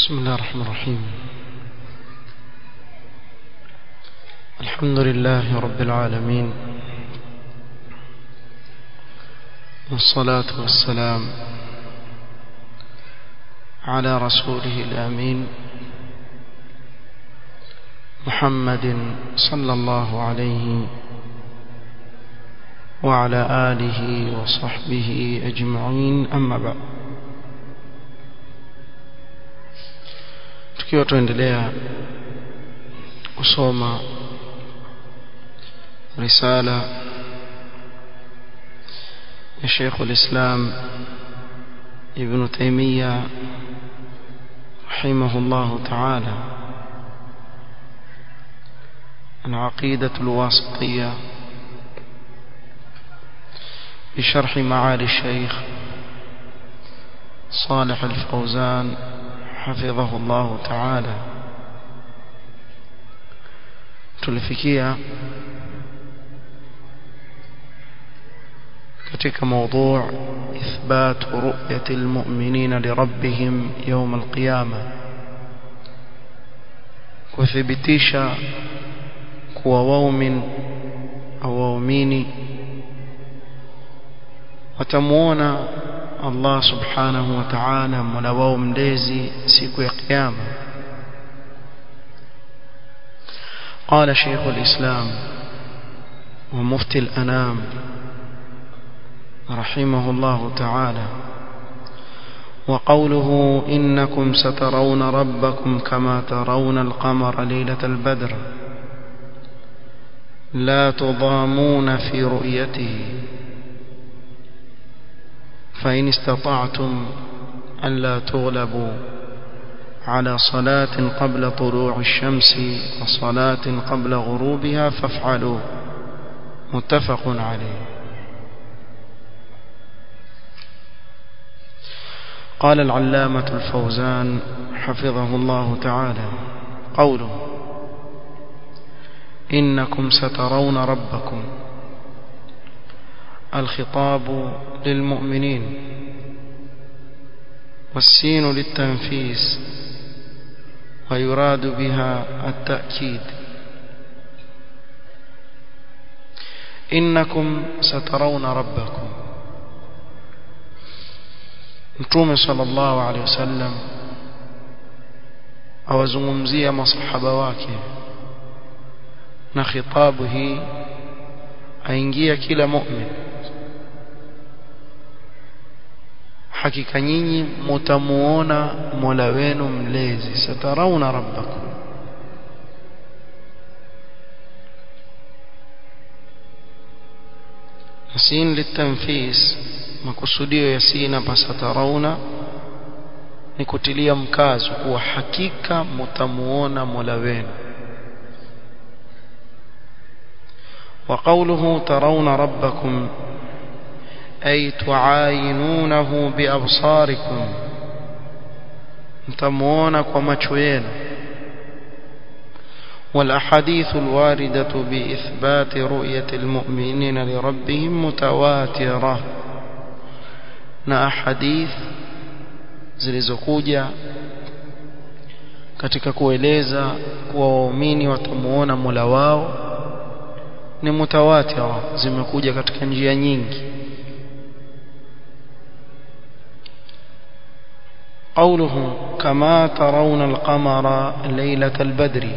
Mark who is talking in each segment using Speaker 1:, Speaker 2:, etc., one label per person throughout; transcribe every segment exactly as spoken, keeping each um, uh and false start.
Speaker 1: بسم الله الرحمن الرحيم. الحمد لله رب العالمين، والصلاة والسلام على رسوله الأمين محمد صلى الله عليه وعلى آله وصحبه أجمعين. أما بعد، tukiwa tuendelea kusoma risala ya Sheikh al-Islam Ibn Taymiyyah rahimahullah ta'ala al-Aqidah al-Wasitiyya بشرح معالي الشيخ صالح الفوزان حفظه الله تعالى. tulifikia katika موضوع إثبات رؤية المؤمنين لربهم يوم القيامة, kuthibitisha kuwa waumin au waumini watamuona Allah subhanahu wa ta'ala mola wao mlezi siku ya kiyama. قال شيخ الإسلام ومفتي الأنام رحمه الله تعالى: وقوله إنكم سترون ربكم كما ترون القمر ليلة البدر لا تضامون في رؤيته فإن استطعتم ألا تغلبوا على صلاة قبل طلوع الشمس وصلاة قبل غروبها فافعلوا. متفق عليه. قال العلامة الفوزان حفظه الله تعالى: قوله إنكم سترون ربكم، الخطاب للمؤمنين، والسين للتنفيس، ويراد بها التأكيد. إنكم سترون ربكم. Mtume sallallahu alaihi wasallam awazungumzia masahaba wake, na khitabu hii aingia kila mu'min. Hakika nyinyi mtamuona Mola wenu mlezi, satarauna rabbakum. Sin litanfis, makusudio ya sina pasatarauna ni kutilia mkazo kuwa hakika mtamuona Mola wenu. Wa qawluhu tarawna rabbakum أي تعاينونه بأبصاركم، متمونا ومشوين. والأحاديث الواردة بإثبات رؤية المؤمنين لربهم متواترة، na ahadith zilizokuja katika kueleza kuwa waumini watamuona Mola wao ni mutawatira, zimekuja katika njia nyingi. قوله كما ترون القمر ليلة البدر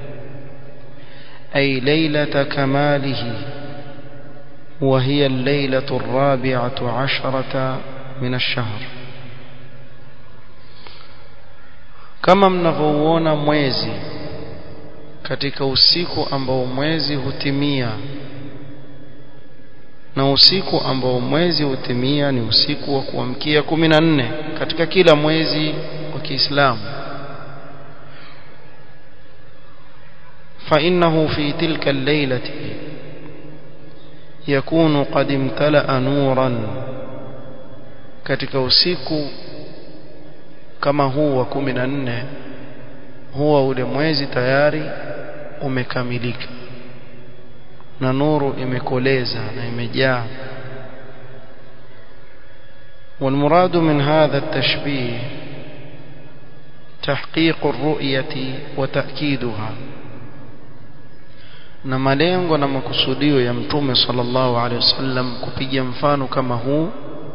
Speaker 1: أي ليلة كماله، وهي الليلة الرابعة عشرة من الشهر. كما mnavyoona mwezi katika usiku ambao mwezi hutimia, na usiku ambao mwezi hutimia ni usiku wa kuamkia kumi na nne katika kila mwezi wa Kiislamu. فإنه في تلك الليلة يكون قد امتلأ نورا، katika usiku kama huu wa kumi na nne huwa ule mwezi tayari umekamilika na nuru imekoleza na imejaa. والمراد من هذا التشبيه tahqiq ar-ru'yati wa ta'kiduha na malengo na makusudio ya mtume sallallahu alaihi wasallam kupiga mfano kama huu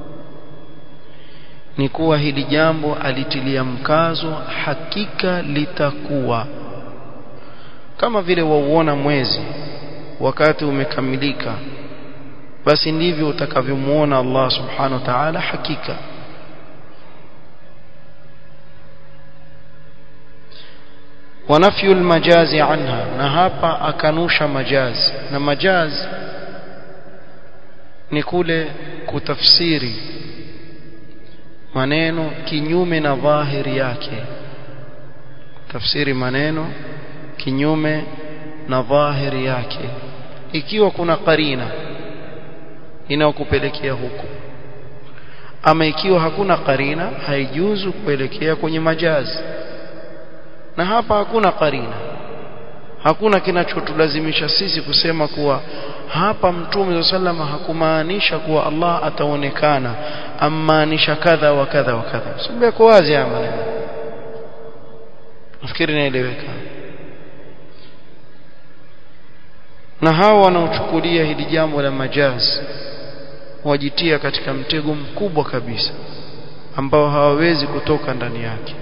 Speaker 1: ni kuwa hili jambo alitilia mkazo hakika litakuwa kama vile wauona mwezi wakati umekamilika basi ndivyo utakavyomuona Allah subhanahu wa ta'ala hakika. ونفي المجاز عنها na hapa akanusha majaz na majaz ni kule kutafsiri maneno kinyume na dhahiri yake tafsiri maneno kinyume na dhahiri yake ikiwa kuna qarina inayokupelekea huko ama ikiwa hakuna qarina haijuzu kuelekea kwenye majazi na hapa hakuna qarina hakuna kinachotulazimisha sisi kusema kuwa hapa mtume sallama hakumaanisha kuwa Allah ataonekana amaanisha kadha wa kadha wa kadha sio kwa wazi ama nafikiri naeleweka na hao wanaochukulia hili jambo la majaz wajitia katika mtego mkubwa kabisa ambao hawawezi kutoka ndani yake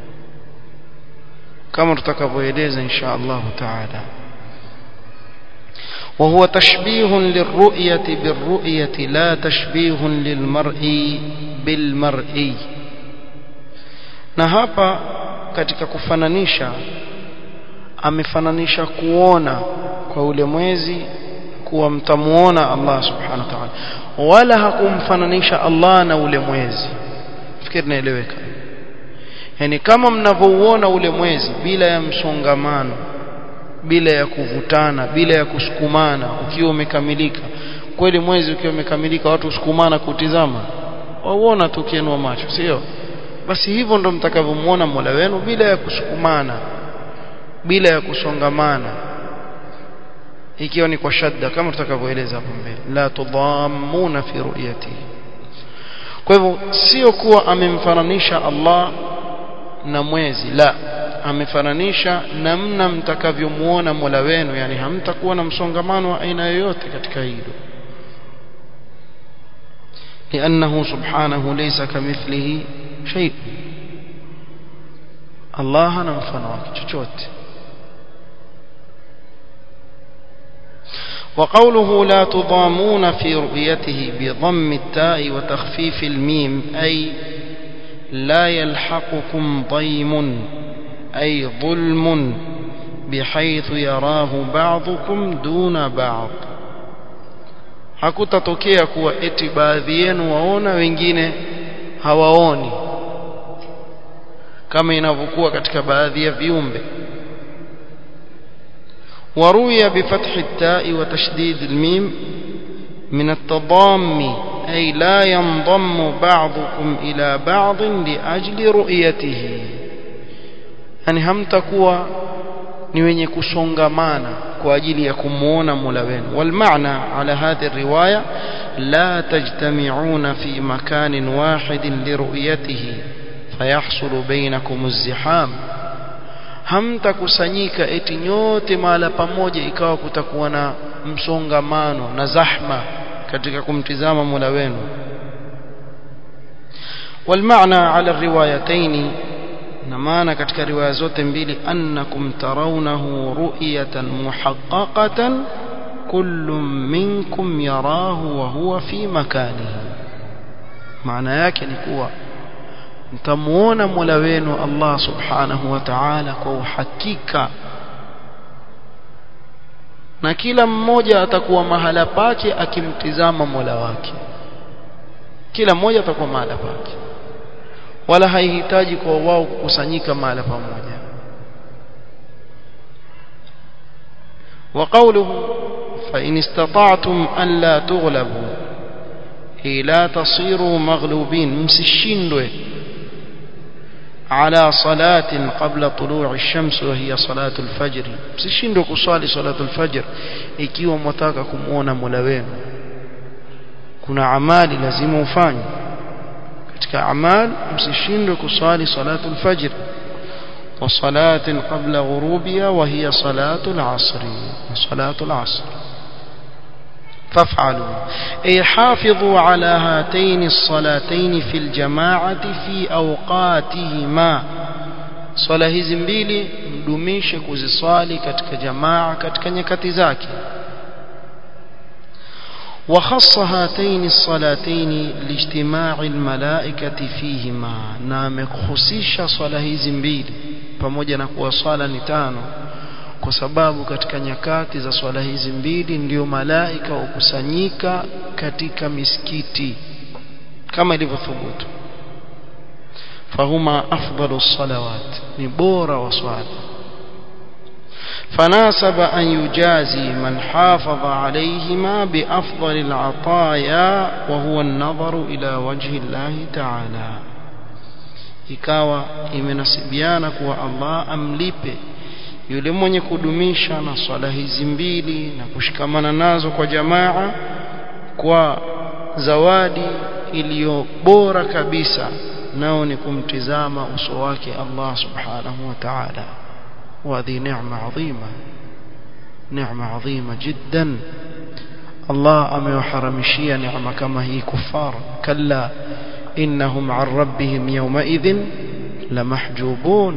Speaker 1: kama tutakavyoeleza insha Allah taala. وهو تشبيه للرؤية بالرؤية لا تشبيه للمرء بالمرء na hapa katika kufananisha amefananisha kuona kwa ule mwezi kuwa mtamuona Allah subhanahu wa ta'ala wala hakumfananisha Allah na ule mwezi fikiri naeleweka yani kama mnavyouona ule mwezi bila ya msongamano bila ya kuvutana bila ya kusukumana ukiwa umekamilika kweli mwezi ukiwa umekamilika watu usukumana kutizama waona tu kienua macho sio basi hivyo ndo mtakavyomuona Mola wenu bila ya kusukumana bila ya kusongamana ikiwa ni kwa shadda kama tutakavyoeleza hapo mbele la tudhammuna fi ru'yatihi kwa hivyo sio kuwa amemfananisha Allah na mwezi la amefananisha namna mtakavyomuona Mola wenu yani hamtakuwa na msongamano wa aina yoyote katika hilo لأنه سبحانه ليس كمثله شيء الله ana mfano wake chochote وقوله لا تضامون في رؤيته بضم التاء وتخفيف الميم أي لا يلحقكم ضيم أي ظلم بحيث يراه بعضكم دون بعض hakutatokea kuwa eti baadhi yenu waona wengine hawaoni kama inavyokuwa katika baadhi ya viumbe waruya bifathi at-ta'i wa tashdid al-mim min at-tadammi ay la yanḍammu ba'dukum ila ba'd li ajli ru'yatihi yani hamtakuwa ni wenye kusongamana kwa ajili ya kumuona Mola wenu wal maana ala hadhihi riwaya la tajtami'una fi makanin wahidin li ru'yatihi fayahsulu bainakum az-ziham hamtakusanyika eti nyote mahala pamoja ikawa kutakuwa na msongamano na zahma katika kumtizama Mola wenu wal maana ala riwayataini na maana katika riwaya zote mbili annakum tarawnahu ru'yatan muhaqqaqatan kullu minkum yarahu wa huwa fi makanihi maana yake ni kuwa mtamuona Mola wenu Allah subhanahu wa ta'ala kwa uhakika na kila mmoja atakuwa mahala pake akimtizama Mola wake kila mmoja atakuwa mahala pake wala haihitaji kwa wao kukusanyika mahala pamoja wa qawluhu fa in istata'tum an la tughlabu ila tasiru maghlubin msishindwe على صلاة قبل طلوع الشمس وهي صلاة الفجر msishindwe kusali صلاة الفجر ikiwa mtaka kumuona Mola wenu kuna amali lazima ufanye katika amali msishindwe kusali صلاة الفجر وصلاة قبل غروبها وهي صلاة العصر صلاة العصر فافعلوا أي حافظوا على هاتين الصلاتين في الجماعة في أوقاتهما صلاة hizi mbili mdumishe kuziswali katika jamaa katika nyakati zake وخص هاتين الصلاتين لاجتماع الملائكة فيهما na amekhusisha swala hizi mbili pamoja na kuwa swala ni tano kwa sababu katika nyakati za swala hizi mbili ndio malaika hukusanyika katika misikiti kama ilivyothubutu fahuma afdalu salawat ni bora wa swala فناسب أن يجازي من حافظ عليهما بأفضل العطايا وهو النظر إلى وجه الله تعالى ikawa imenasibiana kuwa Allah amlipe yule mwenye kudumisha na swala hizi mbili na kushikamana nazo kwa jamaa kwa zawadi iliyo bora kabisa nao ni kumtizama uso wake Allah subhanahu wa ta'ala وهذه نعمة عظيمة نعمة عظيمة جدا الله أم يحرمشي نعمة كما هي كفار كلا إنهم عن ربهم يومئذ لمحجوبون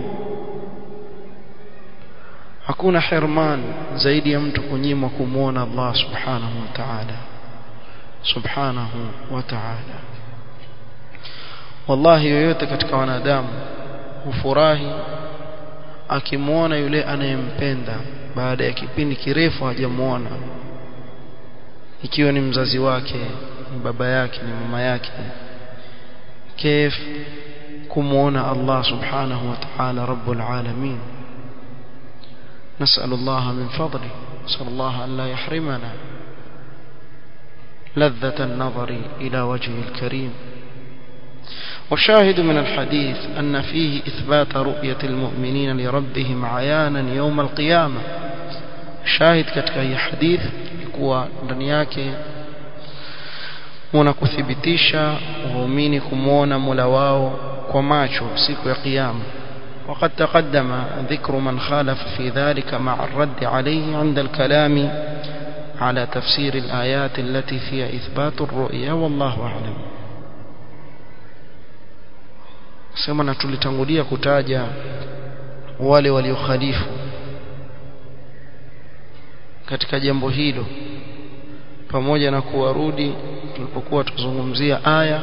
Speaker 1: hakuna hirman zaidi ya mtu kunyimwa kumuona Allah subhanahu wa ta'ala subhanahu wa ta'ala wallahi yoyote katika wanadamu hufurahi akimuona yule anayempenda baada ya kipindi kirefu hajamuona ikiwa ni mzazi wake ni baba yake ni mama yake كيف كمونا الله سبحانه وتعالى رب العالمين نسأل الله من فضله نسأل الله أن لا يحرمنا لذة النظر إلى وجهه الكريم والشاهد من الحديث أن فيه إثبات رؤية المؤمنين لربهم عيانا يوم القيامة شاهد katika hii hadith kuwa ndani yake unakuthibitisha waumini kumuona Mola wao kwa macho siku ya kiyama وقد تقدم ذكر من خالف في ذلك مع الرد عليه عند الكلام على تفسير الآيات التي فيها إثبات الرؤيا والله أعلم sema na tulitangulia kutaja wale waliokhalifu katika jambo hilo pamoja na kuwarudi tulipokuwa tuzungumzia aya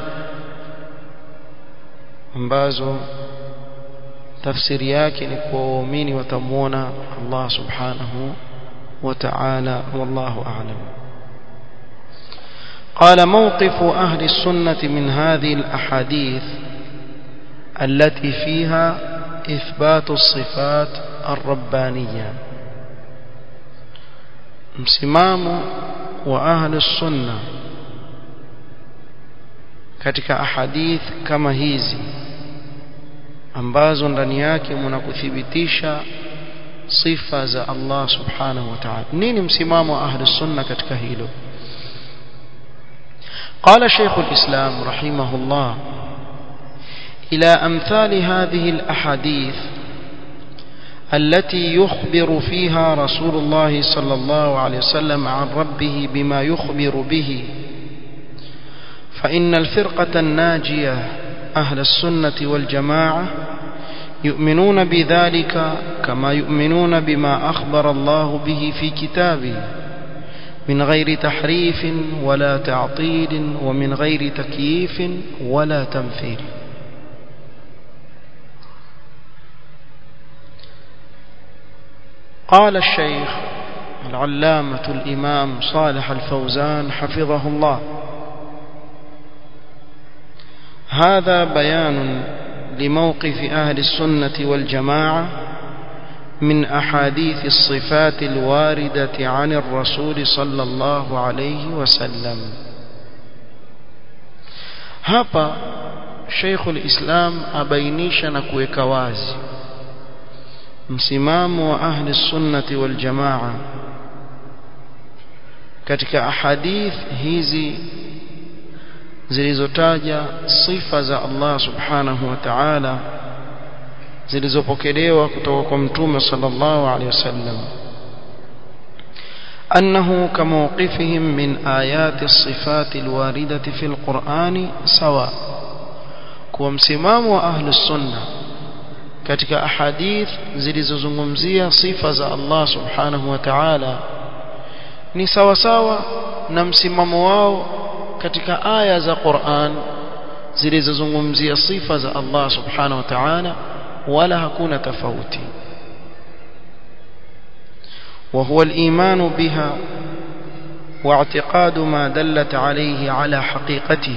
Speaker 1: ambazo tafsiri yake ni kwa waumini watamuona Allah subhanahu wa ta'ala wallahu a'lam قال موقف أهل السنة من هذه الأحاديث التي فيها إثبات الصفات الربانية msimamo wa ahli sunna katika ahadith kama hizi ambazo ndani yake mnakuthibitisha sifa za Allah subhanahu wa ta'ala nini msimamo wa ahli sunna katika hilo قال شيخ الإسلام رحمه الله إلى أمثال هذه الأحاديث التي يخبر فيها رسول الله صلى الله عليه وسلم عن ربه بما يخبر به فإن الفرقة الناجية أهل السنة والجماعة يؤمنون بذلك كما يؤمنون بما أخبر الله به في كتابه من غير تحريف ولا تعطيل ومن غير تكييف ولا تمثيل قال الشيخ العلامة الإمام صالح الفوزان حفظه الله هذا بيان لموقف أهل السنة والجماعة من أحاديث الصفات الواردة عن الرسول صلى الله عليه وسلم hapa Sheikh al-Islam abainisha na kuweka wazi msimamo wa ahli sunnati wal jamaa katika ahadith hizi zilizotaja sifa za Allah subhanahu wa ta'ala zilizopokelewa kutoka kwa mtume sallallahu alaihi wasallam أنه كموقفهم من آيات الصفات الواردة في القرآن سواء كومسمام أهل السنة katika ahadith zilizozungumzia sifa za Allah subhanahu wa ta'ala ni sawa sawa na msimamo wao katika aya za Qur'an zilizozungumzia sifa za Allah subhanahu wa ta'ala wala hakuna tofauti وهو الإيمان بها واعتقاد ما دلت عليه على حقيقته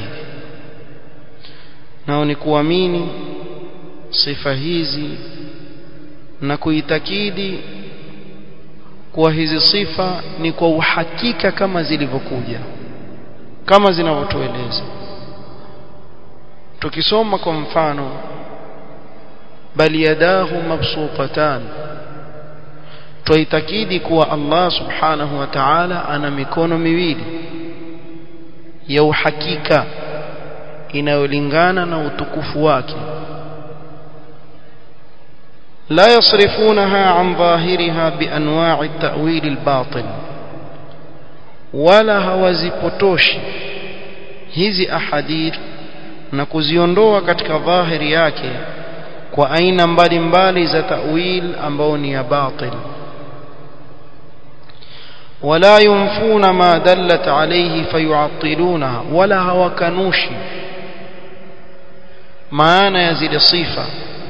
Speaker 1: nao ni kuamini sifa hizi na kuitakidi kuwa hizi sifa ni kwa uhakika kama zilivyokuja kama zinavyotueleza tukisoma kwa mfano bali yadahu mabsutatan tuitakidi kuwa Allah subhanahu wa ta'ala ana mikono miwili ya uhakika inayolingana na utukufu wake la yasrifunaha an dhahiriha bi anwa' at-ta'wil al-batil wala hawazipotoshi hizi ahadith na kuziondoa katika dhahiri yake kwa aina mbalimbali za ta'wil ambao ni ya batil ولا ينفون ما دلت عليه فيعطلونها ولا هوكنوشي maana ya zile sifa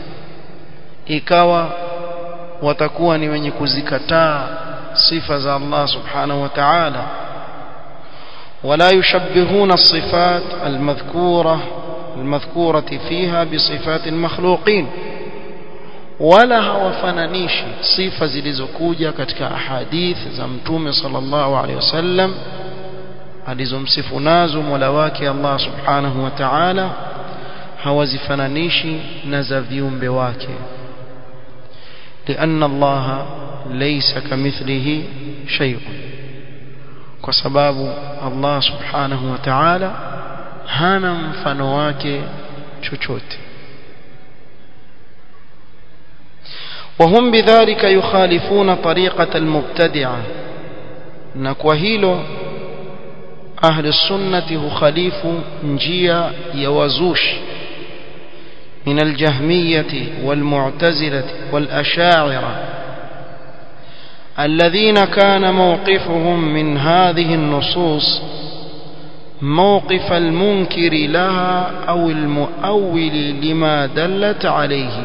Speaker 1: ikawa watakuwa ni wenye kuzikataa sifa za Allah subhanahu wa ta'ala ولا يشبهون الصفات المذكورة المذكورة فيها بصفات المخلوقين wala hawafananishi sifa zilizokuja katika ahadith za mtume sallallahu alaihi wasallam alizomsifu nazo Mola wake Allah subhanahu wa ta'ala hawazifananishi na za viumbe wake لأن الله ليس كمثله شيء kwa sababu Allah subhanahu wa ta'ala hana mfano wake chochote وهم بذلك يخالفون طريقة المبتدعة نكوهيلو أهل السنة خليف نجيا يوزوش من الجهمية والمعتزلة والأشاعرة الذين كان موقفهم من هذه النصوص موقف المنكر لها أو المؤول لما دلت عليه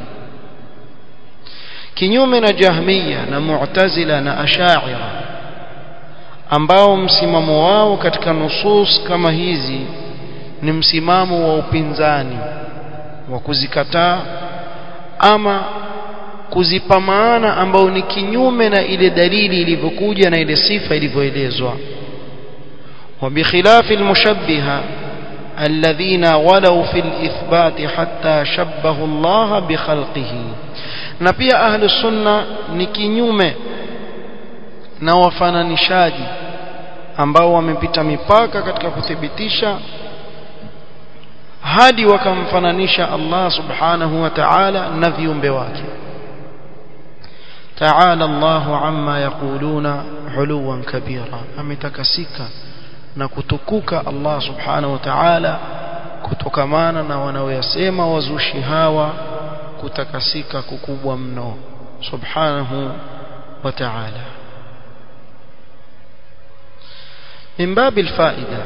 Speaker 1: kinyume na jahmiya na mu'tazila na ash'ira ambao msimamo wao katika nusus kama hizi ni msimamo wa upinzani wa kuzikataa ama kuzipa maana ambao ni kinyume na ile dalili ilivyokuja na ile sifa ilivyoelezwa wa bikhilafi almushabbiha alladhina walaw fil ithbati hatta shabbahu Allah bi khalqihi na pia ahli sunna ni kinyume na wafananishaji ambao wamepita mipaka katika kuthibitisha hadi wakamfananisha Allah subhanahu wa ta'ala na viumbe wake ta'ala Allahu amma yaquluna huluwan kabira ametakasika na kutukuka Allah subhanahu wa ta'ala kutokamana na wanaoyasema wazushi hawa kutakasika kukubwa mno subhanahu wa ta'ala min babi alfaida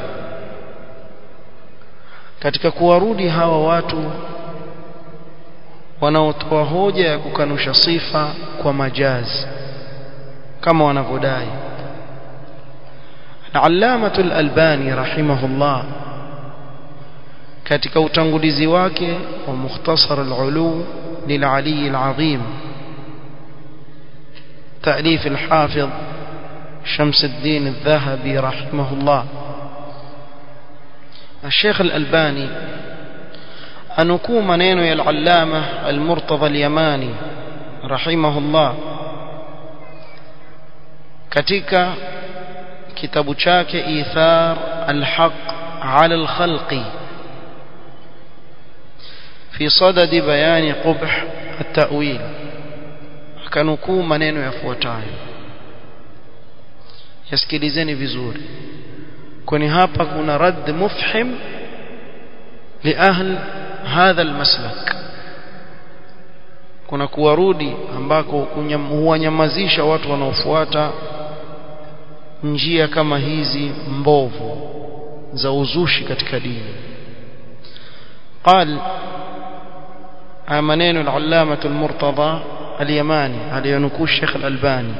Speaker 1: katika kuwarudi hawa watu wanaotoa hoja ya kukanusha sifa kwa majazi kama wanavyodai al-Allamah al-Albani rahimahullah katika utangulizi wake wa Mukhtasar al-Ulu lil-Ali al-Azim تأليف الحافظ شمس الدين الذهبي رحمه الله الشيخ الألباني أنكو منينو يا العلامة المرتضى اليماني رحمه الله katika kitabu chake Ithar al-Haq ala al-Khalqi في صدد بيان قبح at-ta'wil akanukuu maneno yafuatayo yasikilizeni vizuri kwani hapa kuna radd mufhim li ahl hadha al-maslak kuna kuwarudi ambako huwanyamazisha watu wanaofuata njia kama hizi mbovu za uzushi katika dini. قال منين العلامة المرتضى اليماني على ينكو الشيخ الألباني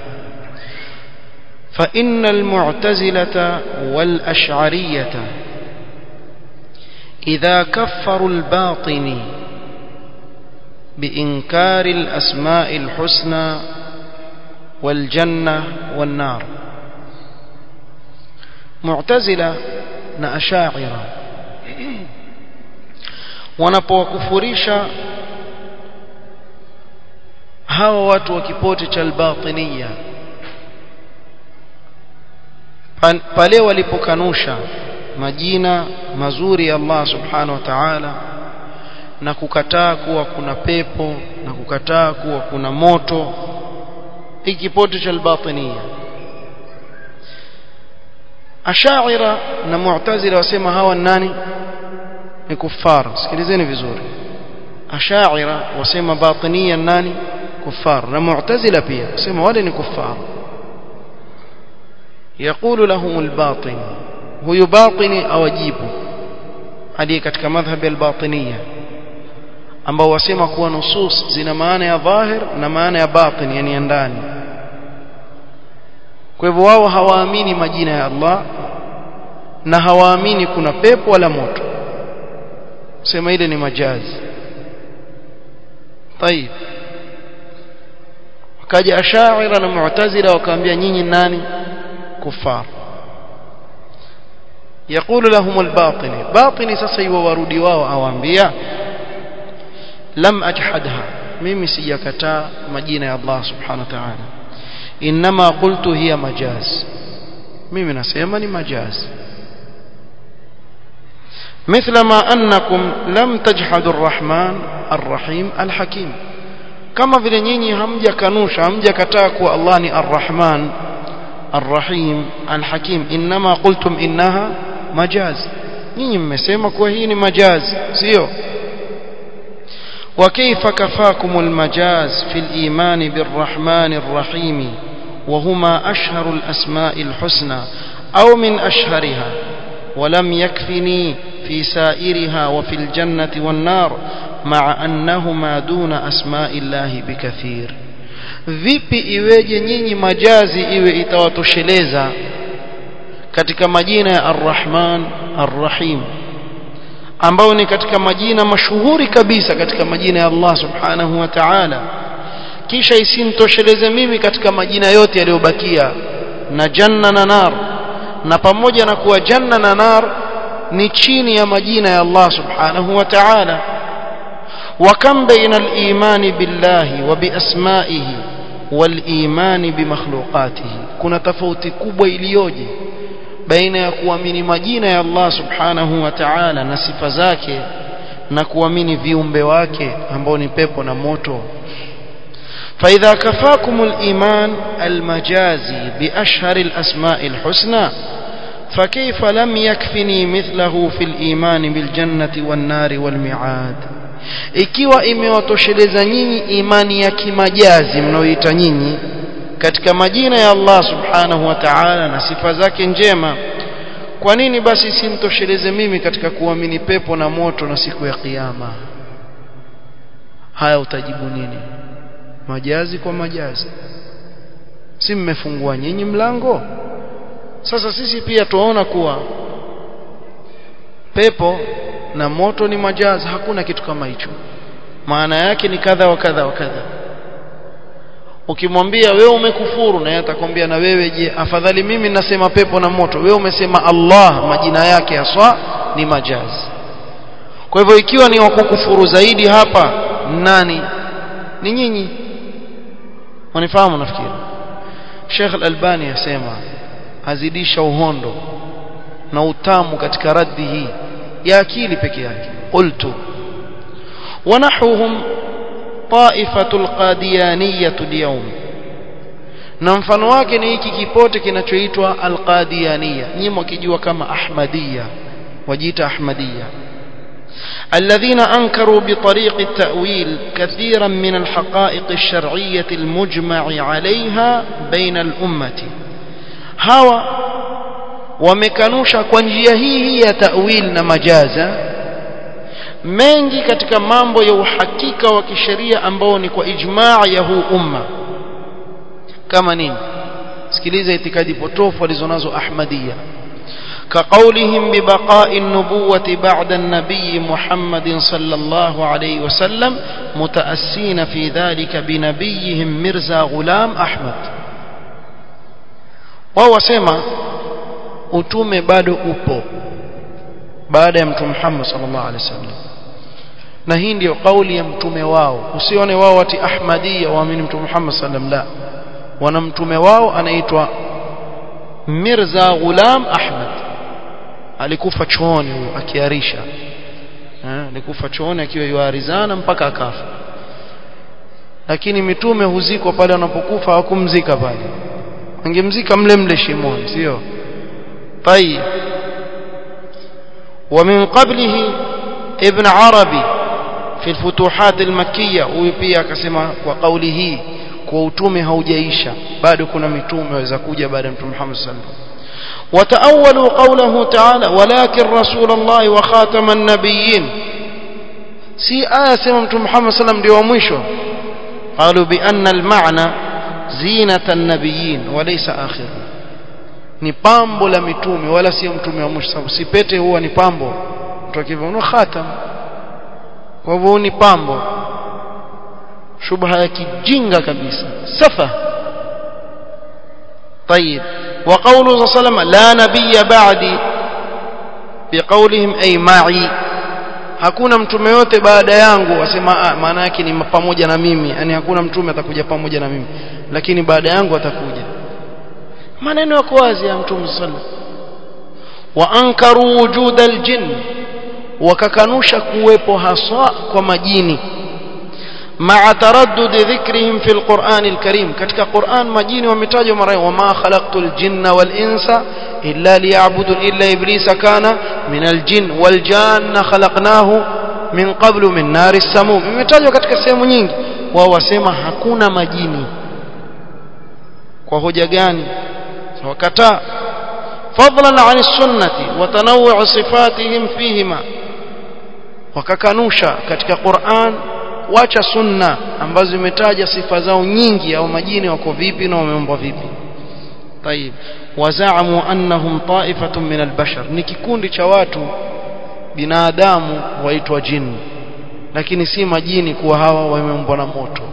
Speaker 1: فإن المعتزلة والأشعرية إذا كفروا الباطن بإنكار الأسماء الحسنى والجنة والنار معتزلة وأشاعرة wanapowakufurisha hawa watu wa kipote cha al-batiniya pale walipokanusha majina mazuri ya Allah subhanahu wa ta'ala na kukataa kuwa kuna pepo na kukataa kuwa kuna moto ikipote cha al-batiniya Ash'ari na Mu'tazila wasema hawa nani ni kuffar sikilizeni vizuri Ash'ari wasema batiniya nani kuffar na Mu'tazila pia wasema wale ni kuffar يقول لهم الباطن هو باطني awajibu hadi katika madhhabi al-batiniyya ambao wasema kuwa nusus zina maana ya dhahir na maana ya batin yani ndani kwa hivyo wao hawaamini majina ya Allah na hawaamini kuna pepo wala moto sema ile ni majazi طيب wakaja Ash'ari na Mu'tazila wakaambia nyinyi nani كفار يقول لهم الباطني باطني sasa iwawarudi wao awaambia lam ajhadha mimi sijakataa majina ya Allah subhanahu wa ta'ala inma qultu hiya majaz mimi nasema ni majaz مثل ما أنكم لم تجحدوا الرحمن الرحيم الحكيم كما vile nyinyi hamjakanusha hamjakataa kuwa Allah ni ar-Rahman الرحيم الحكيم انما قلتم انها مجاز nyinyi mmesema kuwa hii ni majaz sio وكيف كفاكم المجاز في الإيمان بالرحمن الرحيم وهما أشهر الأسماء الحسنى أو من أشهرها ولم يكفني في سائرها وفي الجنة والنار مع أنهما دون أسماء الله بكثير vipi iweje nyinyi majazi iwe itawatosheleza katika majina ya Ar-Rahman Ar-Rahim ambao ni katika majina mashuhuri kabisa katika majina ya Allah subhanahu wa ta'ala kisha isimtosheleze mimi katika majina yote yaliyobakia na janna na nar na pamoja na kuwa janna na nar ni chini ya majina ya Allah subhanahu wa ta'ala وكم بين الإيمان بالله وبأسمائه والإيمان بمخلوقاته كنا تفوتي kubwa iliyoje baina ya kuamini majina ya Allah subhanahu wa ta'ala na sifa zake na kuamini viumbe wake ambao ni pepo na moto فإذا كفاكم الإيمان المجازي بأشهر الأسماء الحسنى فكيف لم يكفني مثله في الإيمان بالجنة والنار والميعاد ikiwa imewatosheleza nyinyi imani ya kimajazi mnaoita nyinyi katika majina ya Allah subhanahu wa ta'ala na sifa zake njema kwa nini basi simtosheleze mimi katika kuamini pepo na moto na siku ya kiyama haya utajibu nini majazi kwa majazi si mmefungua nyinyi mlango sasa sisi pia tuona kuwa pepo na moto ni majazi hakuna kitu kama hicho maana yake ni kadha wa kadha wa kadha ukimwambia wewe umekufuru na yeye atakwambia na wewe je afadhali mimi nasema pepo na moto wewe umesema Allah majina yake haswa ni majazi kwa hivyo ikiwa ni wakukufuru zaidi hapa nani ni nyinyi wanifahamu nafikiri Sheikh Al-Albani yasema azidisha uhondo na utamu katika raddi hii ya akili peke yake qultu ونحوهم taifatul qadiyaniyah al-yawm na mfano wake ni hiki kipote kinachoitwa al-qadiyaniyah nyinyi mkijua kama ahmadiyya wajiita ahmadiyya الذين أنكروا بطريق التأويل كثيرا من الحقائق الشرعية المجمع عليها بين الأمة هوا ومكانوشا kwa njia hii ya ta'wil na majaza mengi katika mambo ya uhakika wa kisheria ambao ni kwa ijmaa ya huu umma kama nini sikiliza itikadi potofu walizonazo ahmadiyya كقولهم ببقاء النبوة بعد النبي محمد صلى الله عليه وسلم متأسين في ذلك بنبيهم مرزا غلام أحمد وهو سيما utume bado upo baada ya mtume Muhammad sallallahu alaihi wasallam na hii ndio kauli ya mtume wao usione wao ati ahmadiyya waamini mtume Muhammad sallallahu alaihi wasallam la wana mtume wao anaitwa Mirza Ghulam Ahmad alikufa chooni huyo akiarisha eh alikufa chooni akiwa yuarizana mpaka akafa lakini mitume huzikwa pale wanapokufa hawakumzika pale wangemzika mle mle shimoni sio طيب ومن قبله ابن عربي في الفتوحات المكية ويبيا akasema kwa kauli hii kwa utume haujaisha bado kuna mitume waweza kuja baada ya mtume Muhammad sallallahu alaihi wasallam وتأولوا قوله تعالى ولكن رسول الله وخاتم النبيين سي آية سممت محمد صلى الله عليه وسلم ديو مwisho قالوا بأن المعنى زينة النبيين وليس آخر ni pambo la mitume wala sio mtume wa mwisho sababu si pete huwa ni pambo tukivyoona khatam kwa hivyo ni pambo shubha ya kijinga kabisa safa طيب وقوله صلى الله عليه وسلم لا نبي بعدي بقولهم أي معي hakuna mtume yote baada yangu wasema maana yake ni pamoja na mimi yani hakuna mtume atakuja pamoja na mimi lakini baada yangu atakuja maneno yako wazi ya mtume sallallahu wa ankaru wujud aljin wakakanusha kuwepo haswa kwa majini مع تردد ذكرهم في القرآن الكريم katika Qur'an majini wametajwa mara wama khalaqtul jinna wal insa illa liya'budun illa iblisa kana min aljin wal janna khalaqnahu min qablu min naris samum imetajwa katika sehemu nyingi wao wasema hakuna majini kwa hoja gani wakataa fadlan 'an sunnati wa tanawwu' sifatihim fihima wakakanusha katika Qur'an wacha sunna ambazo zimetaja sifa zao nyingi au majini wako vipi na wameumbwa vipi طيب wazaamu annahum ta'ifatun min albashar ni kikundi cha watu binadamu waitwa jini lakini si majini kuwa hawa wameumbwa na moto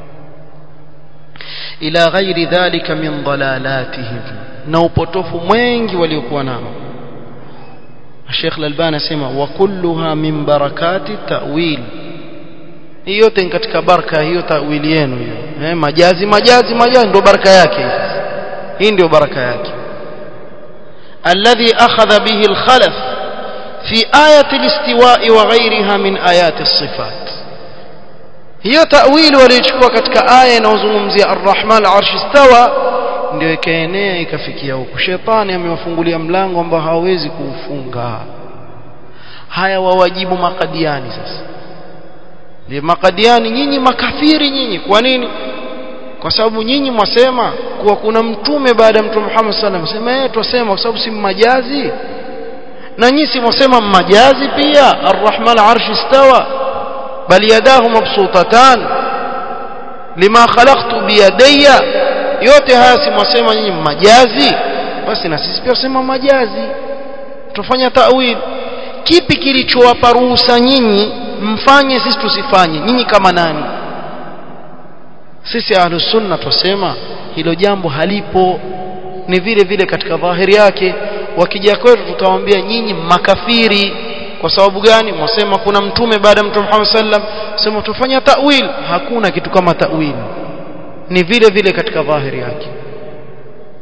Speaker 1: ila ghairi dhalika min dalalatihim na upotofu mwingi waliokuwa nao Sheikh Al-Albani asema wa kulluha min barakati ta'wil hiyo yote ni katika baraka hiyo tawili yenu hiyo eh majazi majazi majazi ndio baraka yake hii ndio baraka yake alladhi akhadha bihi al-khalaf fi ayati al-istiwa' wa ghayriha min ayati as-sifat hiyo tawili walichukua katika aya inayozungumzia ar-rahman arsh istawa ndio ikaenea ikafikia huko shetani amewafungulia mlango ambao hawezi kuufunga haya wawajibu makadiani sasa ni makadiani nyinyi makafiri nyinyi kwa nini kwa sababu nyinyi mwasema kuwa kuna mtume baada ya mtume Muhammad sallallahu alaihi wasallam sema eh twasema kwa sababu si majazi na nyinyi si mwasema majazi pia ar-rahman arsh istawa bal yadahu mabsutatan lima khalaqtu bi yadayya yote haya si mwasema nyinyi majazi basi na sisi pia tusema majazi tufanya ta'wil kipi kilichowapa ruhusa nyinyi mfanye sisi tusifanye nyinyi kama nani sisi ahlus sunna tusema hilo jambo halipo ni vile vile katika dhahiri yake wakija kwetu tutawaambia nyinyi makafiri kwa sababu gani mwasema kuna mtume baada ya mtume Muhammad sallam sema tufanya ta'wil hakuna kitu kama ta'wil ni vile vile katika dhahiri yake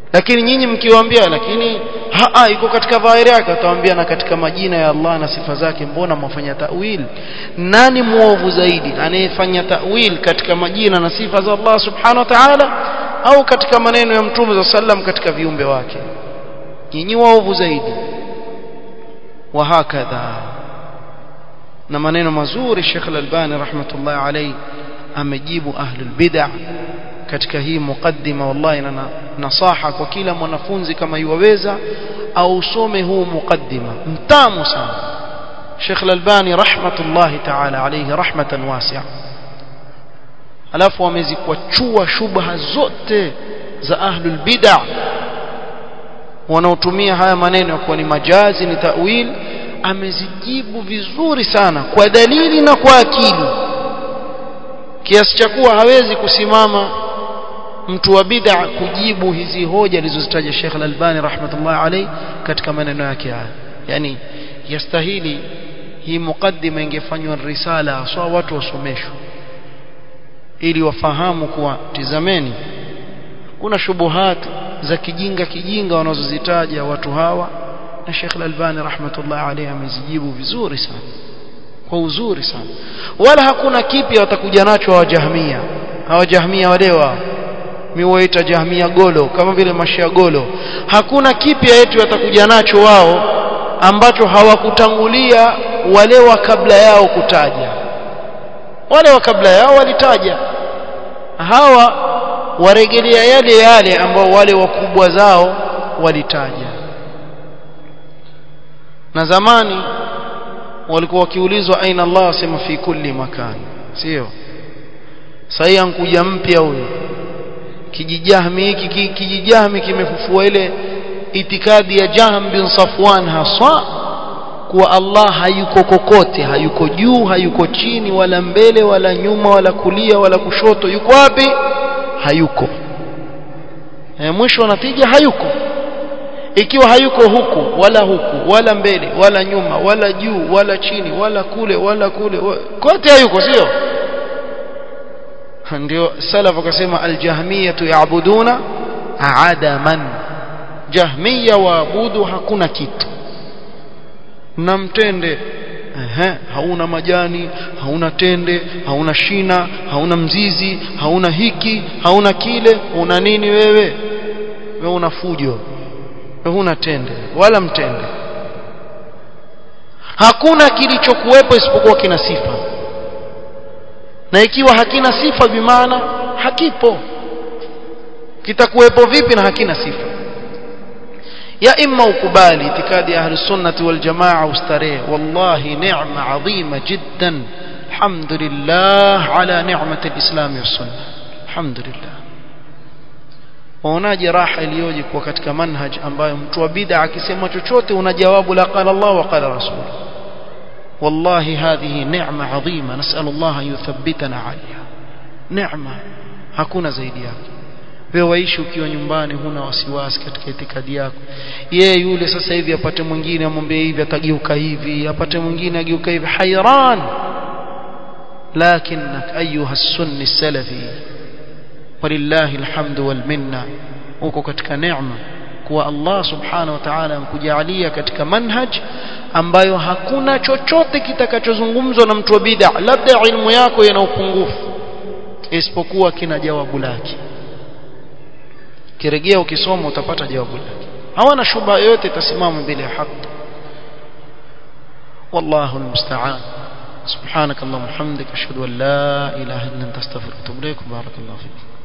Speaker 1: lakini nyinyi mkiwaambia lakini haa iko katika dhahiri yake, atawaambia na katika majina ya Allah na sifa zake mbona mwafanya ta'wil? Nani muovu zaidi, anayefanya ta'wil katika majina na sifa za Allah subhanahu wa ta'ala au katika maneno ya Mtume za sallam katika viumbe wake? Nyinyi waovu zaidi. Wa hakadha, na maneno mazuri Sheikh Al-Albani rahmatullahi alayhi amejibu ahlul bid'ah katika hii mukaddima. Wallahi na nasaha kwa kila mwanafunzi kama yuweza au usome huu mukaddima mtamu sana. Sheikh Al-Albani rahmatullahi ta'ala alayhi rahmatan wasi'a, alafu wamezikwachua shubha zote za ahlul bid'ah wanaotumia haya maneno kwa ni majazi, ni ta'wil. Amezijibu vizuri sana kwa dalili na kwa akili, kiasi cha kuwa hawezi kusimama mtu wa bid'a kujibu hizi hoja alizozitaja Sheikh Al-Albani rahmatullahi alayhi katika maneno yake haya. Yani yastahili hii mukaddima ingefanywa risala sawa, watu wasomeshwe ili wafahamu kuwa tizameni, kuna shubuhat za kijinga kijinga wanazozitaja watu hawa, na Sheikh Al-Albani rahmatullahi alayhi amezijibu vizuri sana, kwa uzuri sana. Wala hakuna kipi watakuja nacho wa Jahmia. Hawa Jahmia wale wao miwaita Jahmia golo, kama vile mashia golo. Hakuna kipi yetu watakuja nacho wao ambacho hawakutangulia wale wa kabla yao kutaja. Wale wa kabla yao walitaja, hawa warejelea yale yale ambao wale wakubwa zao walitaja. Na zamani walikuwa wakiulizwa aina Allah, wasema fi kulli makan, sio? Sasa ankuja mpya huyo kijijahmi hiki, kijijahmi kimefufua ile itikadi ya Jahm bin Safwan haswa kuwa Allah hayuko kokote, hayuko juu, hayuko chini, wala mbele wala nyuma wala kulia wala kushoto. Yuko wapi? Hayuko. E, mwisho wanatija hayuko. Ikiwa hayuko huku wala huku wala mbele wala nyuma wala juu wala chini wala kule wala kule, kote hayuko, sio? Ndio salaf wakasema aljahmiyatu yaabuduna adaman, jahmiya waabudu hakuna kitu. Na mtende ehe, hauna majani, hauna tende, hauna shina, hauna mzizi, hauna hiki, hauna kile. Una nini wewe? Wewe una fujo, wewe huna tende wala mtende. Hakuna kilichokuwepo isipokuwa kina sifa, na ikiwa hakina sifa bimaana hakipo. Kitakuwepo vipi na hakina sifa? Ya imma ukubali itikadi ya ahlus sunnah wal jamaa ustarehe. Wallahi neema adhima jiddan, alhamdulillah ala ni'mati alislam was sunnah, alhamdulillah. Waonaje raha iliyoje kwa katika manhaj ambayo mtu wa bid'a akisema chochote unajawabu la qala Allah wa qala rasul. والله هذه نعمة عظيمة نسأل الله أن يثبتنا عليها. نعمة hakuna zaidi yake. Wewe waishi ukiwa nyumbani huna wasiwasi katika itikadi yako. Yeye yule sasa hivi apate mwingine amwambie hivi atageuka hivi, apate mwingine ageuka hivi, hayran. Lakinnak ayuha sunni salafi walillahi alhamdu wal minna, uko katika neema kwa Allah subhanahu wa ta'ala amkujalia katika manhaj ambayo hakuna chochote kitakachozungumzwa na mtu wa bid'a, labda ilmu yako ina upungufu, isipokuwa kina jawabu lake. Kirejea ukisoma utapata jawabu lake. Hawana shubha yoyote itasimama mbele ya haki. Wallahu almusta'an. Subhanakallahumma hamdika ashhadu an la ilaha illa anta astaghfiruka wa atubu ilaik. Barakallahu fik.